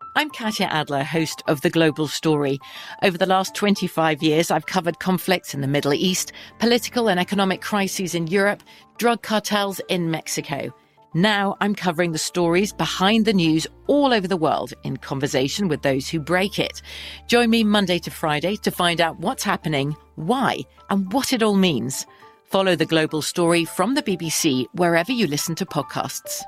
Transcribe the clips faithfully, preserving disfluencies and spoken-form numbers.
I'm Katya Adler, host of The Global Story. Over the last twenty-five years, I've covered conflicts in the Middle East, political and economic crises in Europe, drug cartels in Mexico. Now I'm covering the stories behind the news all over the world in conversation with those who break it. Join me Monday to Friday to find out what's happening, why, and what it all means. Follow The Global Story from the B B C wherever you listen to podcasts.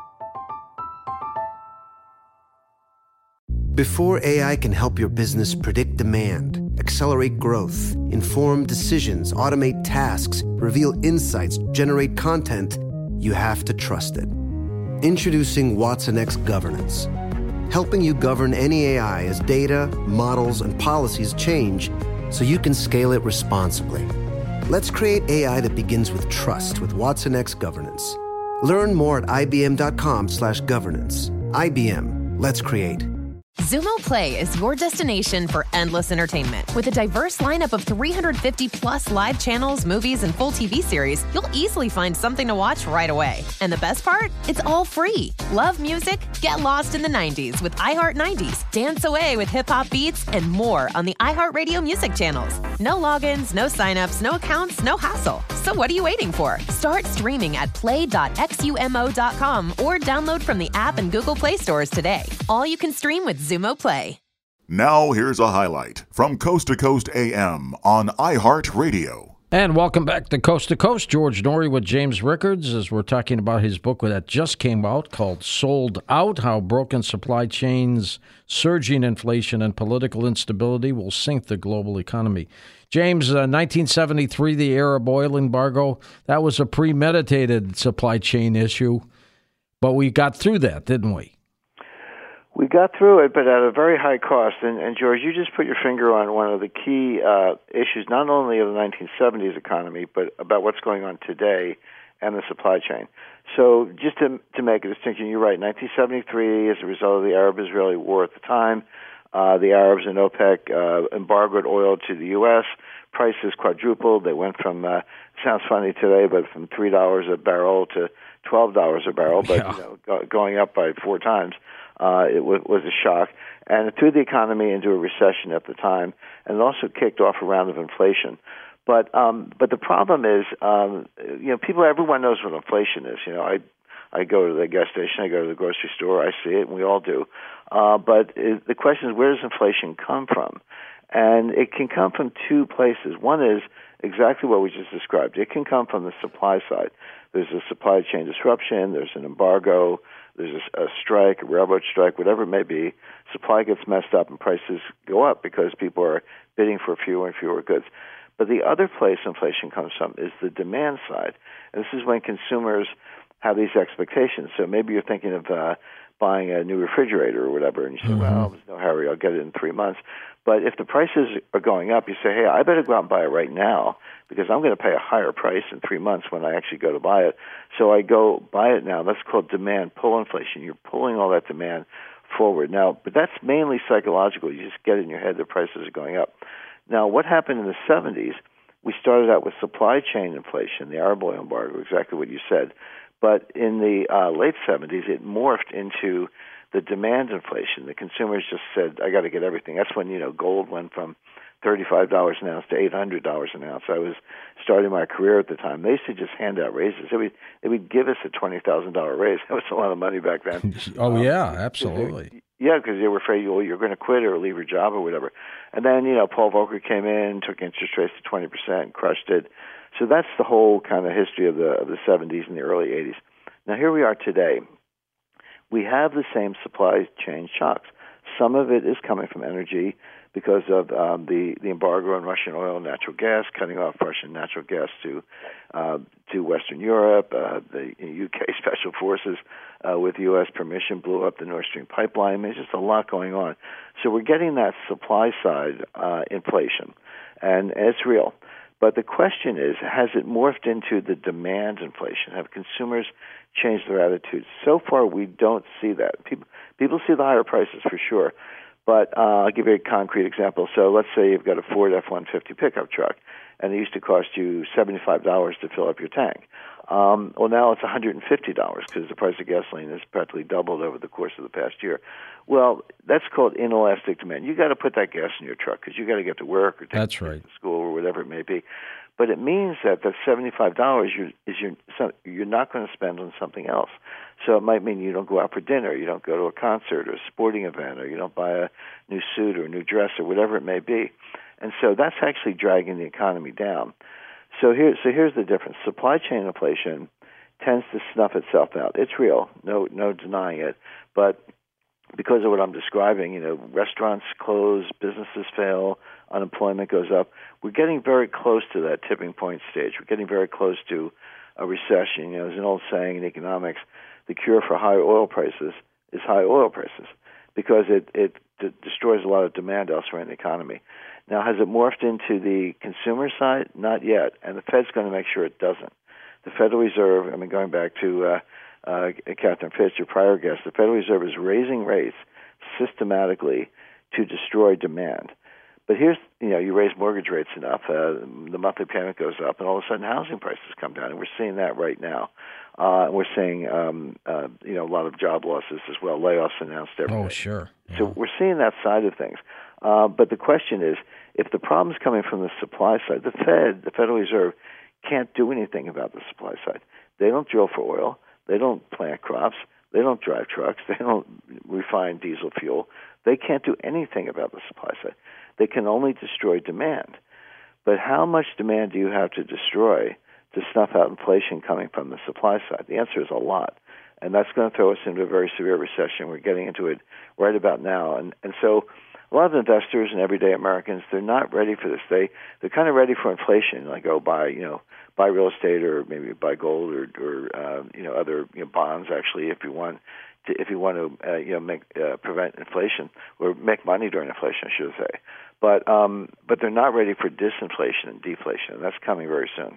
Before A I can help your business predict demand, accelerate growth, inform decisions, automate tasks, reveal insights, generate content, you have to trust it. Introducing Watson X Governance, helping you govern any A I as data, models, and policies change so you can scale it responsibly. Let's create A I that begins with trust with Watson X Governance. Learn more at ibm.com slash governance. I B M. Let's create. Xumo Play is your destination for endless entertainment. With a diverse lineup of three hundred fifty plus live channels, movies, and full T V series, you'll easily find something to watch right away. And the best part? It's all free. Love music? Get lost in the nineties with iHeart nineties, dance away with hip-hop beats, and more on the iHeartRadio music channels. No logins, no signups, no accounts, no hassle. So what are you waiting for? Start streaming at play dot xumo dot com or download from the app and Google Play stores today. All you can stream with Xumo Play. Now here's a highlight from Coast to Coast A M on iHeartRadio. And welcome back to Coast to Coast. George Noory with James Rickards as we're talking about his book that just came out called Sold Out, How Broken Supply Chains, Surging Inflation, and Political Instability Will Sink the Global Economy. James, uh, nineteen seventy-three, the Arab oil embargo, that was a premeditated supply chain issue, but we got through that, didn't we? We got through it, but at a very high cost. And, and George, you just put your finger on one of the key uh, issues, not only of the nineteen seventies economy, but about what's going on today and the supply chain. So just to, to make a distinction, you're right, nineteen seventy-three, as a result of the Arab-Israeli war at the time, uh, the Arabs and OPEC uh, embargoed oil to the U S. Prices quadrupled. They went from, uh, sounds funny today, but from three dollars a barrel to twelve dollars a barrel, but yeah. you know, go, going up by four times. Uh, it w- was a shock, and it threw the economy into a recession at the time, and it also kicked off a round of inflation. But um, but the problem is, um, you know, people, everyone knows what inflation is. You know, I I go to the gas station, I go to the grocery store, I see it, and we all do. Uh, but it, the question is, where does inflation come from? And it can come from two places. One is exactly what we just described. It can come from the supply side. There's a supply chain disruption. There's an embargo. There's a, a strike, a railroad strike, whatever it may be. Supply gets messed up and prices go up because people are bidding for fewer and fewer goods. But the other place inflation comes from is the demand side. And this is when consumers have these expectations. So maybe you're thinking of uh, buying a new refrigerator or whatever, and you say, mm-hmm. well, there's no hurry, I'll get it in three months. But if the prices are going up, you say, hey, I better go out and buy it right now because I'm going to pay a higher price in three months when I actually go to buy it. So I go buy it now. That's called demand pull inflation. You're pulling all that demand forward. Now, but that's mainly psychological. You just get it in your head that prices are going up. Now, what happened in the seventies, we started out with supply chain inflation, the Arab oil embargo, exactly what you said. But in the uh, late seventies, it morphed into the demand inflation. The consumers just said, I got to get everything. That's when, you know, gold went from thirty-five dollars an ounce to eight hundred dollars an ounce. I was starting my career at the time. They used to just hand out raises. They would, they would give us a twenty thousand dollars raise. That was a lot of money back then. oh, um, yeah, absolutely. They, yeah, because they were afraid, well, you're going to quit or leave your job or whatever. And then, you know, Paul Volcker came in, took interest rates to twenty percent and crushed it. So that's the whole kind of history of the of the seventies and the early eighties. Now, here we are today. We have the same supply chain shocks. Some of it is coming from energy because of um, the, the embargo on Russian oil and natural gas, cutting off Russian natural gas to uh, to Western Europe. Uh, the U K Special Forces, uh, with U S permission, blew up the Nord Stream pipeline. I mean, there's just a lot going on. So we're getting that supply side uh, inflation, and, and it's real. But the question is, has it morphed into the demand inflation? Have consumers changed their attitudes? So far, we don't see that. People people see the higher prices for sure. But uh, I'll give you a concrete example. So let's say you've got a Ford F one fifty pickup truck, and it used to cost you seventy-five dollars to fill up your tank. Um, well, now it's one hundred fifty dollars because the price of gasoline has practically doubled over the course of the past year. Well, that's called inelastic demand. You got to put that gas in your truck because you got to get to work or take that's the right. kids to school or whatever it may be. But it means that that seventy-five dollars you're, is your, so you're not going to spend on something else. So it might mean you don't go out for dinner, you don't go to a concert or a sporting event, or you don't buy a new suit or a new dress or whatever it may be. And so that's actually dragging the economy down. So here, so here's the difference. Supply chain inflation tends to snuff itself out. It's real, no, no denying it. But because of what I'm describing, you know, restaurants close, businesses fail, unemployment goes up. We're getting very close to that tipping point stage. We're getting very close to a recession. You know, there's an old saying in economics: the cure for high oil prices is high oil prices, because it it d- destroys a lot of demand elsewhere in the economy. Now, has it morphed into the consumer side? Not yet, and the Fed's going to make sure it doesn't. The Federal Reserve, I mean, going back to uh, uh, Catherine Fitz, your prior guest, the Federal Reserve is raising rates systematically to destroy demand. But here's, you know, you raise mortgage rates enough, uh, the monthly payment goes up, and all of a sudden housing prices come down, and we're seeing that right now. Uh, and we're seeing, um, uh, you know, a lot of job losses as well, layoffs announced every day. Oh, sure. Yeah. So we're seeing that side of things. Uh, but the question is, if the problem's coming from the supply side, the Fed, the Federal Reserve, can't do anything about the supply side. They don't drill for oil. They don't plant crops. They don't drive trucks. They don't refine diesel fuel. They can't do anything about the supply side. They can only destroy demand. But how much demand do you have to destroy to snuff out inflation coming from the supply side? The answer is a lot. And that's going to throw us into a very severe recession. We're getting into it right about now. And and so a lot of investors and everyday Americans, they're not ready for this. They they're kind of ready for inflation, like oh, buy you know buy real estate or maybe buy gold or or uh, you know other you know, bonds. Actually, if you want to if you want to uh, you know make uh, prevent inflation or make money during inflation, I should say. But um, but they're not ready for disinflation and deflation, and that's coming very soon.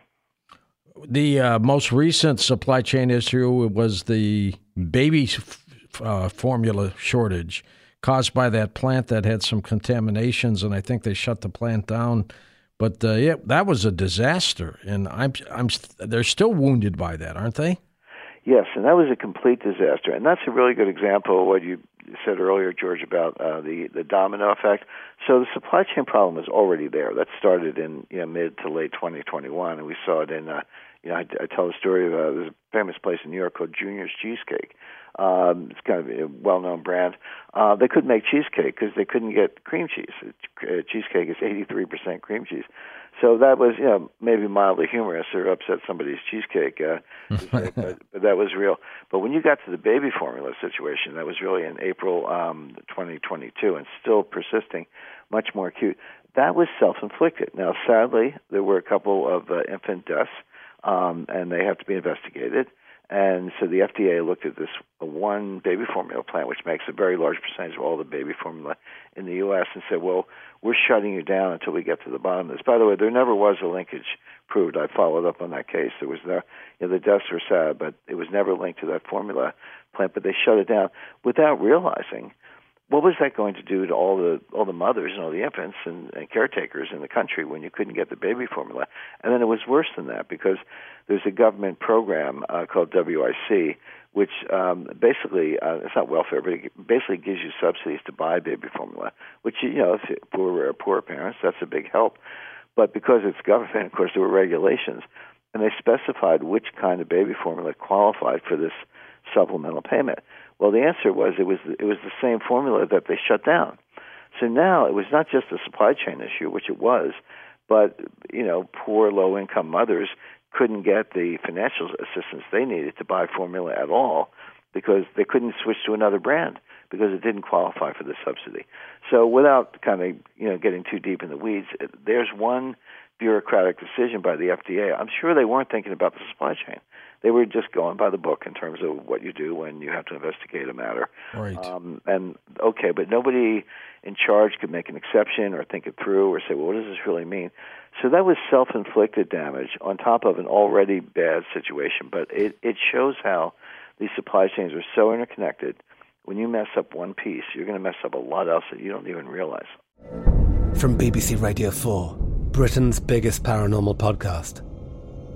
The uh, most recent supply chain issue was the baby uh, formula shortage caused by that plant that had some contaminations, and I think they shut the plant down. But uh, yeah, that was a disaster, and I'm I'm they're still wounded by that, aren't they? Yes, and that was a complete disaster, and that's a really good example of what you said earlier, George, about uh, the the domino effect. So the supply chain problem was already there. That started in you know, mid to late twenty twenty-one, and we saw it in. Uh, you know, I, I tell the story of uh, there's a famous place in New York called Junior's Cheesecake. Um, it's kind of a well-known brand. Uh, they couldn't make cheesecake because they couldn't get cream cheese. Uh, cheesecake is eighty-three percent cream cheese. So that was, you know, maybe mildly humorous or upset somebody's cheesecake, uh, but, but that was real. But when you got to the baby formula situation, that was really in April um, twenty twenty-two and still persisting, much more acute. That was self-inflicted. Now, sadly, there were a couple of uh, infant deaths, um, and they have to be investigated. And so the F D A looked at this one baby formula plant, which makes a very large percentage of all the baby formula in the U S, and said, well, we're shutting you down until we get to the bottom of this. By the way, there never was a linkage proved. I followed up on that case. There was no, you know, the deaths were sad, but it was never linked to that formula plant, but they shut it down without realizing what was that going to do to all the all the mothers and all the infants and, and caretakers in the country when you couldn't get the baby formula. And then it was worse than that because there's a government program uh, called W I C, which um, basically, uh, it's not welfare, but it basically gives you subsidies to buy baby formula, which, you know, if for uh, poor parents, that's a big help. But because it's government, of course, there were regulations, and they specified which kind of baby formula qualified for this supplemental payment. Well, the answer was it was it was the same formula that they shut down. So now it was not just a supply chain issue, which it was, but, you know, poor low-income mothers couldn't get the financial assistance they needed to buy formula at all because they couldn't switch to another brand because it didn't qualify for the subsidy. So without kind of, you know, getting too deep in the weeds, there's one bureaucratic decision by the F D A. I'm sure they weren't thinking about the supply chain. They were just going by the book in terms of what you do when you have to investigate a matter. Right. Um, and, okay, but nobody in charge could make an exception or think it through or say, well, what does this really mean? So that was self-inflicted damage on top of an already bad situation. But it, it shows how these supply chains are so interconnected. When you mess up one piece, you're going to mess up a lot else that you don't even realize. From B B C Radio four, Britain's biggest paranormal podcast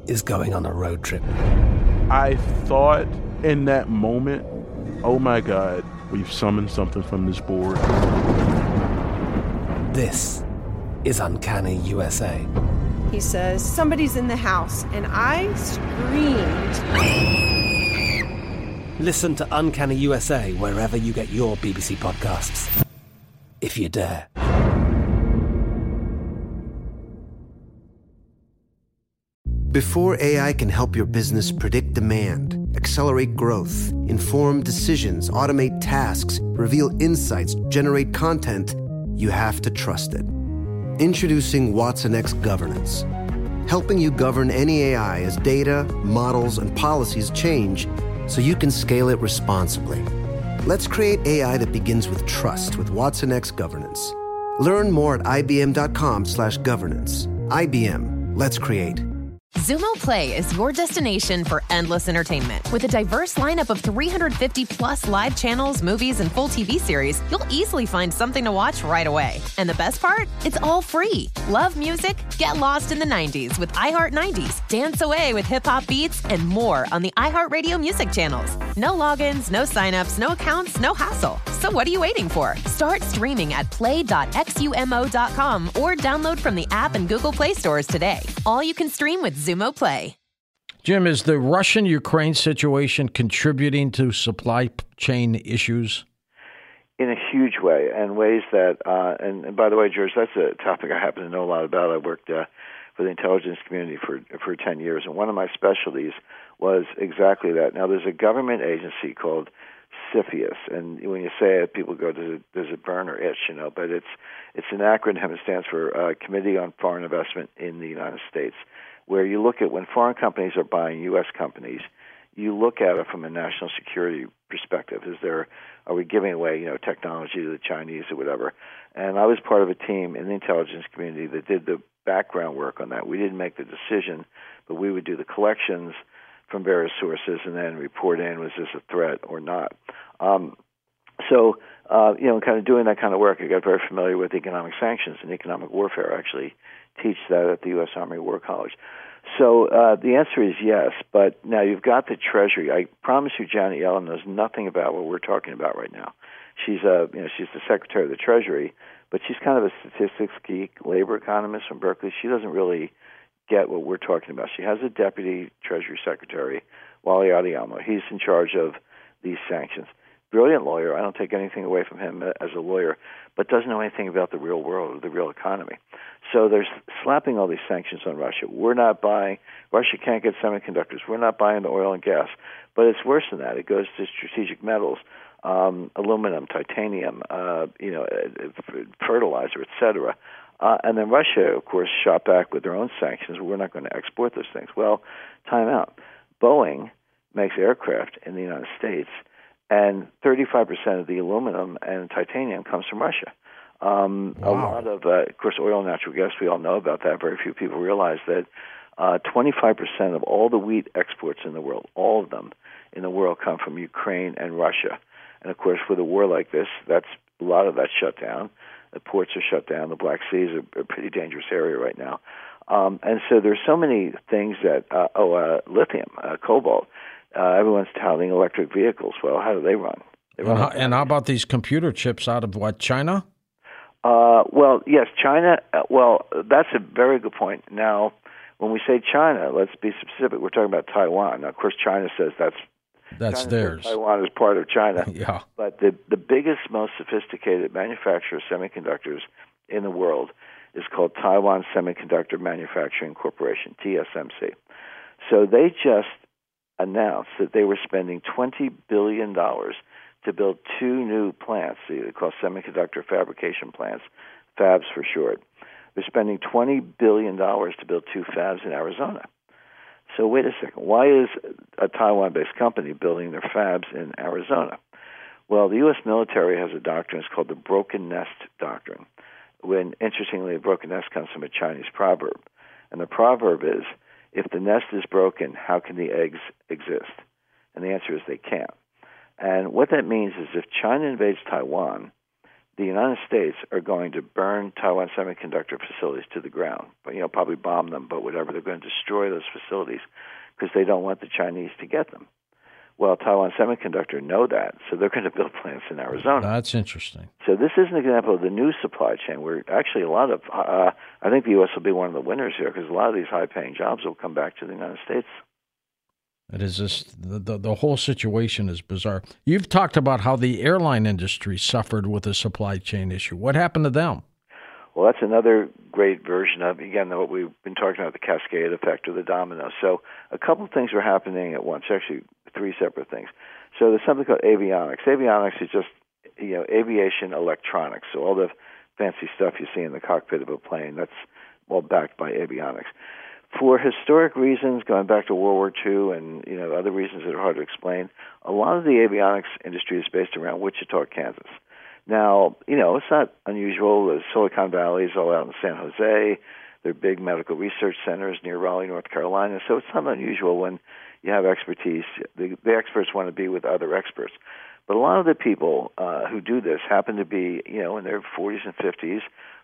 is going on a road trip. I thought in that moment, oh my God, we've summoned something from this board. This is Uncanny U S A. He says, somebody's in the house, and I screamed. Listen to Uncanny U S A wherever you get your B B C podcasts, if you dare. Before A I can help your business predict demand, accelerate growth, inform decisions, automate tasks, reveal insights, generate content, you have to trust it. Introducing Watson X Governance, helping you govern any A I as data, models, and policies change so you can scale it responsibly. Let's create A I that begins with trust with Watson X Governance. Learn more at ibm.com slash governance. I B M, let's create. Zumo Play is your destination for endless entertainment. With a diverse lineup of three hundred fifty plus live channels, movies, and full T V series, you'll easily find something to watch right away. And the best part? It's all free. Love music? Get lost in the nineties with iHeart nineties, dance away with hip-hop beats, and more on the iHeartRadio music channels. No logins, no signups, no accounts, no hassle. So what are you waiting for? Start streaming at play dot xumo dot com or download from the app and Google Play stores today. All you can stream with Zumo Play. Jim, is the Russian-Ukraine situation contributing to supply chain issues? In a huge way, and ways that, uh, and, and by the way, George, that's a topic I happen to know a lot about. I worked uh, for the intelligence community for for ten years, and one of my specialties was exactly that. Now, there's a government agency called CFIUS, and when you say it, people go, does it, does it burn or itch, you know, but it's it's an acronym. It stands for uh, Committee on Foreign Investment in the United States, where you look at when foreign companies are buying U S companies, you look at it from a national security perspective. Is there, are we giving away, you know, technology to the Chinese or whatever? And I was part of a team in the intelligence community that did the background work on that. We didn't make the decision, but we would do the collections from various sources and then report in, was this a threat or not? Um, so, uh, you know, kind of doing that kind of work, I got very familiar with economic sanctions and economic warfare. I actually teach that at the U S Army War College. So uh, the answer is yes, but now you've got the Treasury. I promise you Janet Yellen knows nothing about what we're talking about right now. She's a, you know, she's the Secretary of the Treasury, but she's kind of a statistics geek, labor economist from Berkeley. She doesn't really get what we're talking about. She has a Deputy Treasury Secretary, Wally Adeyemo. He's in charge of these sanctions. Brilliant lawyer. I don't take anything away from him as a lawyer, but doesn't know anything about the real world or the real economy. So they're slapping all these sanctions on Russia. We're not buying, Russia can't get semiconductors. We're not buying the oil and gas. But it's worse than that. It goes to strategic metals, um, aluminum, titanium, uh, you know, fertilizer, et cetera. Uh, and then Russia, of course, shot back with their own sanctions. We're not going to export those things. Well, time out. Boeing makes aircraft in the United States, and thirty-five percent of the aluminum and titanium comes from Russia. Um, wow. A lot of, uh, of course, oil and natural gas, we all know about that. Very few people realize that uh, twenty-five percent of all the wheat exports in the world, all of them in the world, come from Ukraine and Russia. And, of course, with a war like this, that's a lot of that's shut down. The ports are shut down. The Black Sea is a, a pretty dangerous area right now. Um, and so there's so many things that, uh, oh, uh, lithium, uh, cobalt. Uh, everyone's touting electric vehicles. Well, how do they run? They run and, how, and how about these computer chips out of, what, China? Uh, well, yes, China. Uh, well, that's a very good point. Now, when we say China, let's be specific. We're talking about Taiwan. Now, of course, China says that's That's China theirs. Taiwan is part of China. Yeah. But the, the biggest, most sophisticated manufacturer of semiconductors in the world is called Taiwan Semiconductor Manufacturing Corporation, T S M C. So they just announced that they were spending twenty billion dollars to build two new plants. They're called semiconductor fabrication plants, fabs for short. They're spending twenty billion dollars to build two fabs in Arizona. So wait a second. Why is a Taiwan-based company building their fabs in Arizona? Well, the U S military has a doctrine. It's called the broken nest doctrine. When, interestingly, the broken nest comes from a Chinese proverb. And the proverb is, if the nest is broken, how can the eggs exist? And the answer is they can't. And what that means is if China invades Taiwan, the United States are going to burn Taiwan semiconductor facilities to the ground, but, you know, probably bomb them, but whatever. They're going to destroy those facilities because they don't want the Chinese to get them. Well, Taiwan Semiconductor know that, so they're going to build plants in Arizona. That's interesting. So this is an example of the new supply chain where actually a lot of, uh, I think the U S will be one of the winners here because a lot of these high-paying jobs will come back to the United States. It is just, the, the, the whole situation is bizarre. You've talked about how the airline industry suffered with the supply chain issue. What happened to them? Well, that's another great version of, again, what we've been talking about, the cascade effect or the domino. So a couple of things were happening at once, actually three separate things. So there's something called avionics. Avionics is just, you know, aviation electronics. So all the fancy stuff you see in the cockpit of a plane, that's all backed by avionics. For historic reasons, going back to World War Two and, you know, other reasons that are hard to explain, a lot of the avionics industry is based around Wichita, Kansas. Now, you know, it's not unusual. The Silicon Valley is all out in San Jose. There are big medical research centers near Raleigh, North Carolina. So it's not unusual when you have expertise. The, the experts want to be with other experts. But a lot of the people uh, who do this happen to be, you know, in their forties and fifties,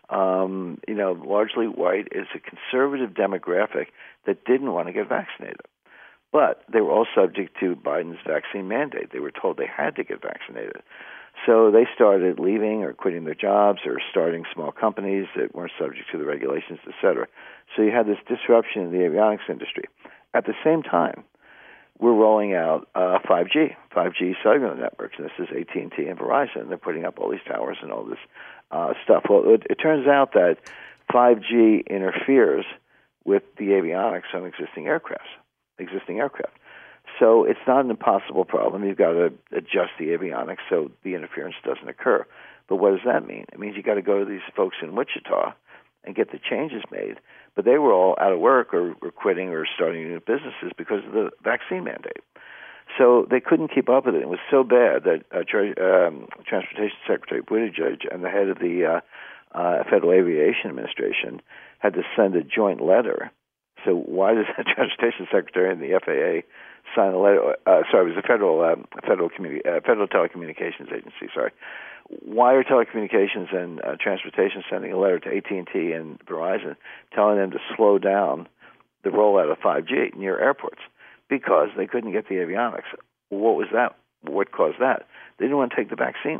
um, you know, largely white. It's a conservative demographic that didn't want to get vaccinated. But they were all subject to Biden's vaccine mandate. They were told they had to get vaccinated. So they started leaving or quitting their jobs or starting small companies that weren't subject to the regulations, et cetera. So you had this disruption in the avionics industry. At the same time, we're rolling out uh, five G, five G cellular networks, and this is A T and T and Verizon. They're putting up all these towers and all this uh, stuff. Well, it, it turns out that five G interferes with the avionics on existing aircraft, existing aircraft. So it's not an impossible problem. You've got to adjust the avionics so the interference doesn't occur. But what does that mean? It means you got to go to these folks in Wichita and get the changes made. But they were all out of work or were quitting or starting new businesses because of the vaccine mandate. So they couldn't keep up with it. It was so bad that uh, um, Transportation Secretary Buttigieg and the head of the uh, uh, Federal Aviation Administration had to send a joint letter. So why does the Transportation Secretary and the F A A sign a letter? Uh, sorry, it was the Federal um, Federal Communi- uh, Federal Telecommunications Agency. Sorry, why are telecommunications and uh, transportation sending a letter to A T and T and Verizon telling them to slow down the rollout of five G near airports because they couldn't get the avionics? What was that? What caused that? They didn't want to take the vaccine.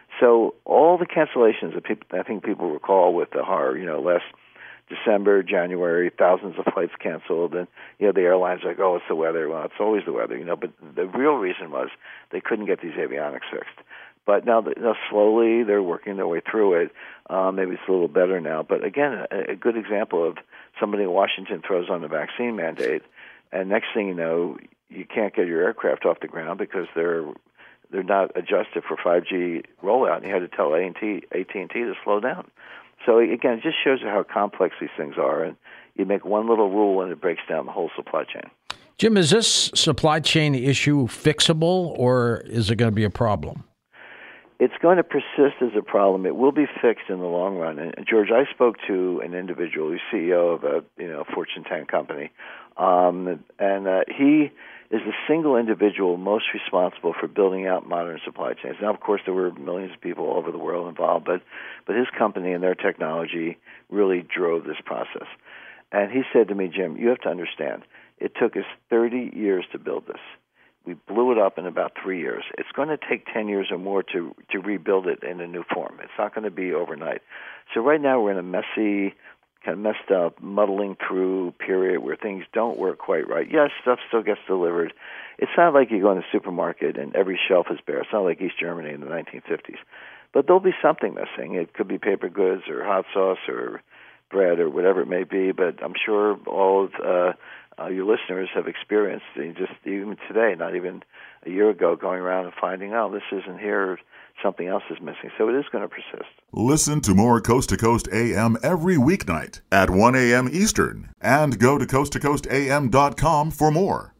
So all the cancellations that people, I think people recall with the horror, you know, last December, January, thousands of flights canceled, and you know the airlines are like, oh, it's the weather. Well, it's always the weather, you know. But the real reason was they couldn't get these avionics fixed. But now, you know, slowly they're working their way through it. Uh, maybe it's a little better now. But again, a, a good example of somebody in Washington throws on the vaccine mandate, and next thing you know, you can't get your aircraft off the ground because they're they're not adjusted for five G rollout. And you had to tell A T and T to slow down. So, again, it just shows you how complex these things are. And you make one little rule and it breaks down the whole supply chain. Jim, is this supply chain issue fixable or is it going to be a problem? It's going to persist as a problem. It will be fixed in the long run. And, George, I spoke to an individual who's C E O of a you know Fortune ten company, um, and uh, he is the single individual most responsible for building out modern supply chains. Now, of course, there were millions of people all over the world involved, but but his company and their technology really drove this process. And he said to me, Jim, you have to understand, it took us thirty years to build this. We blew it up in about three years. It's going to take ten years or more to to rebuild it in a new form. It's not going to be overnight. So right now we're in a messy, kind of messed up, muddling through period where things don't work quite right. Yes, stuff still gets delivered. It's not like you go in the supermarket and every shelf is bare. It's not like East Germany in the nineteen fifties. But there'll be something missing. It could be paper goods or hot sauce or bread or whatever it may be. But I'm sure all of uh, uh, your listeners have experienced, just even today, not even a year ago, going around and finding, oh, this isn't here, something else is missing. So it is going to persist. Listen to more Coast to Coast A M every weeknight at one a.m. Eastern, and go to coast to coast a m dot com for more.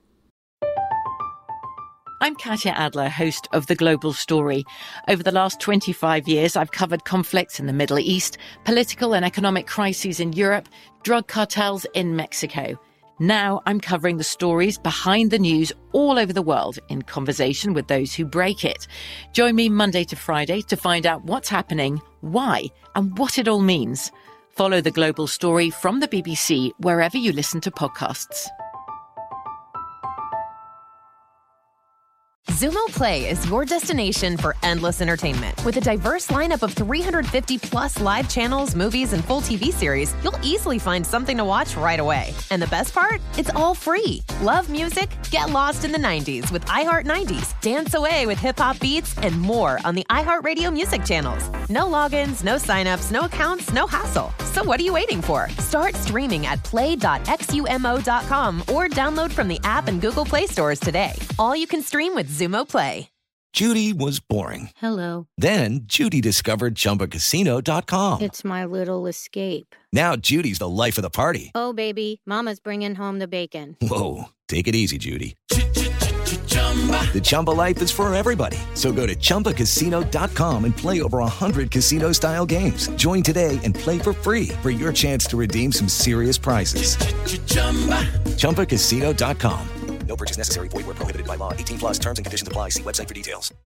I'm Katya Adler, host of The Global Story. Over the last twenty-five years, I've covered conflicts in the Middle East, political and economic crises in Europe, drug cartels in Mexico. Now I'm covering the stories behind the news all over the world in conversation with those who break it. Join me Monday to Friday to find out what's happening, why, and what it all means. Follow The Global Story from the B B C wherever you listen to podcasts. Zumo Play is your destination for endless entertainment. With a diverse lineup of three hundred fifty plus live channels, movies, and full T V series, you'll easily find something to watch right away. And the best part? It's all free. Love music? Get lost in the nineties with iHeart nineties, dance away with hip-hop beats, and more on the iHeartRadio music channels. No logins, no signups, no accounts, no hassle. So what are you waiting for? Start streaming at play dot xumo dot com or download from the app and Google Play stores today. All you can stream with Zumo Play. Judy was boring. Hello. Then Judy discovered Chumba Casino dot com. It's my little escape. Now Judy's the life of the party. Oh, baby, mama's bringing home the bacon. Whoa, take it easy, Judy. The Chumba life is for everybody. So go to Chumba Casino dot com and play over one hundred casino-style games. Join today and play for free for your chance to redeem some serious prizes. Chumba Casino dot com. No purchase necessary. Void where prohibited by law. eighteen plus terms and conditions apply. See website for details.